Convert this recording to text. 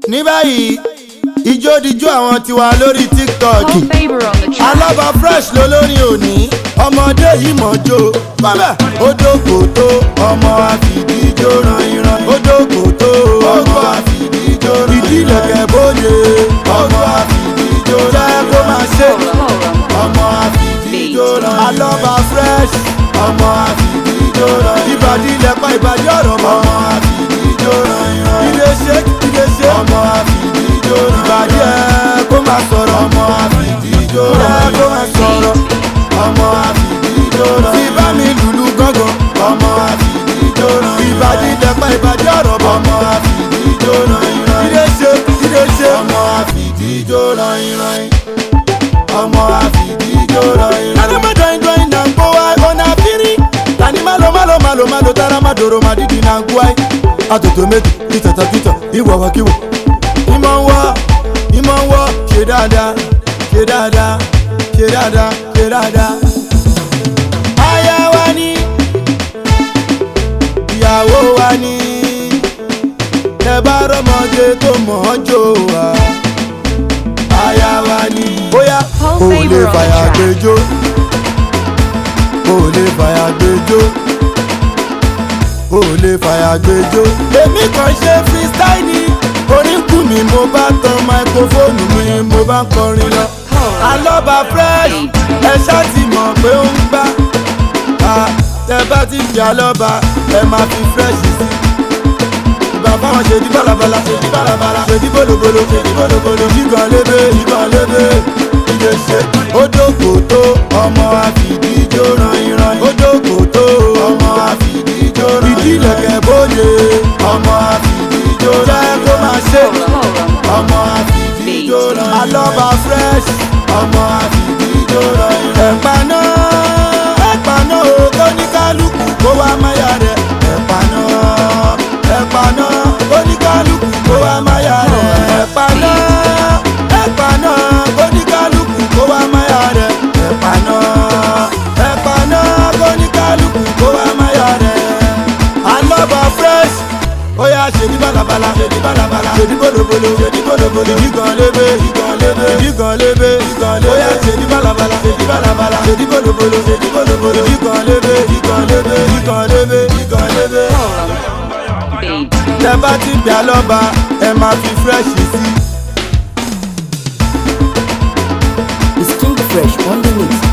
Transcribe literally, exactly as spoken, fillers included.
ní báyìí ijó dijó àwọn tiwa lórí TikTok. Alaba fresh lolórin òní ọmọdé yìí mọ̀jó bàbá odòkòtò ọmọ àfìdíjó ràn-ìràn odòkòtò ọmọ àfìdíjó ràn-ìràn ìdílẹ̀kẹ̀ bóde ọmọ àfìdíjó jẹ́ kó máa ṣe ọmọ àfìdíjó ràn-ìràn Alaba fresh ọmọ àfìdíjó ràn-ìràn ìbàdí lẹ́pà ìbàdí ọ̀rọ̀ ọmọ àfìdíjó ràn-ìràn ilé ṣe ilé ṣe ọmọ àfìdíjó ràn-ìràn ìbàdí ẹ̀ kó máa sọ̀rọ̀ ọmọ àfìdíjó ràn-ìràn kó máa sọ̀rọ̀ ọmọ àfìdíjó ràn-ìràn tí bá mi lùlù gángan ọmọ àfìdíjó ràn-ìràn ìbàdí lẹ́pà ìbàdí ọ̀rọ̀ ọmọ àfìdíjó ràn-ìràn ilé ṣe ilé ṣe ọmọ àfìdíjó ràn-ìràn ọmọ àfìdíjó ràn-ìràn. Adama join join na ń gbówá ọ̀nà àfírí tani malo malo malo malo tara ma dòrò ma dídì na ń gbówá àtòtò méjì ìtàtàkìtà ìwàwàkíwò ìmọ̀ ń wọ́ ìmọ̀ ń wọ́ ṣe dáadáa ṣe dáadáa ṣe dáadáa ṣe dáadáa. Aya wa ni ìyàwó wa ni ẹ bá rọmọdé tó mọ̀ ọ́ jò wá. Aya wa ni bóyá o lè fàyà gbẹjọ́ o lè fàyà gbẹjọ́ o lè fàyà gbẹjọ́. Èmi kàn ṣe freestyle ni orin kù mí mo bá tan máikrófóònù mi mo bá ń kọrin lọ. Alaba fresh ẹ ṣáà ti mọ̀ pé ó ń gbá tẹ bá ti fi Alaba ẹ máa fi fresh sí. Ìgbà fáwọn ṣe di balabala ṣe di balabala ṣe di bolobolo ṣe di bolobolo yígan lébé yígan lébé ìdè ṣe. Odòkòtò ọmọ àfìdíjó ràn-ìràn odòkòtò ọmọ àfìdíjó ràn-ìràn ìdílẹ̀kẹ̀ bóde ọmọ àfìdíjó jẹ́ kó máa ṣe ọmọ àfìdíjó ràn-ìràn Alaba fresh ọmọ àfìdíjó ràn-ìràn. Ẹ̀pà náà ẹ̀pà náà ó kó ní kálukú kó wá máyà rẹ̀ ẹ̀pà náà ẹ̀pà náà kó ní kálukú kó wá máyà rẹ̀ ẹ̀pà náà ẹ̀pà náà kó ní kálukú kó wá máyà rẹ̀ ẹ̀pà náà ẹ̀pà náà kó ní kálukú kó wá máyà rẹ̀. Alaba fresh ó yá ṣe ní balabala ṣe ní balabala ṣe ní bolobolo ṣe ní bolobolo yígan lébé yígan lébé yígan lébé yígan lébé ó yá ṣe ní balabala ṣe ní balabala ṣe ní bolobolo ṣe ní bolobolo yígan lébé yígan lébé yígan lébé yígan lébé. Tẹ bá ti gbé Alaba ẹ máa fi fresh sí. It's King Fresh on the mix.